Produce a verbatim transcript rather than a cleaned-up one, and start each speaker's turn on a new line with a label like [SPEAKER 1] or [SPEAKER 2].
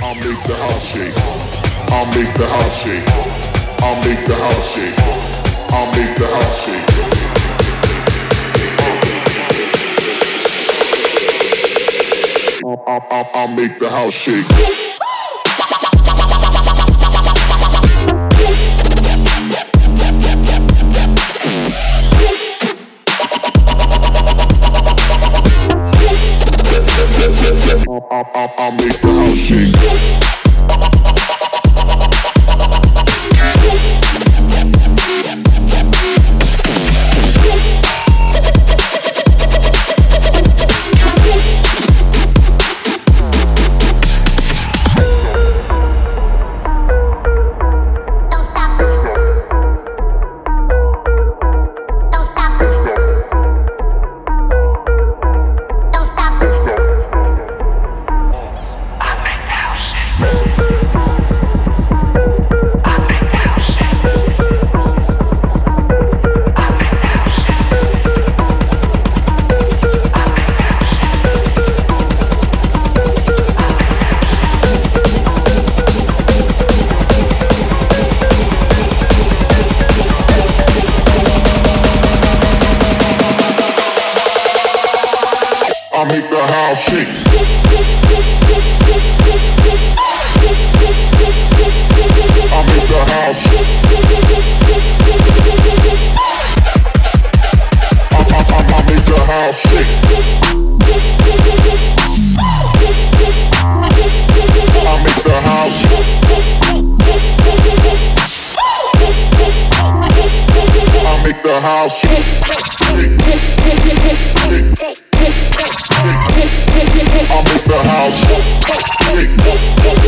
[SPEAKER 1] I'll make the house shake. I'll make the house shake. I'll make the house shake. I'll make the house shake. I'll, I'll, I'll, I'll make the house shake. I'll, I'll, I'll, I'll make the house shake. I'll make the house shake. I'll make the house shake. I'll, I'll, I'll make the house shake. I'll make the house shake. I'll make the house shake. Shake, shake, shake. I'll make the house shake.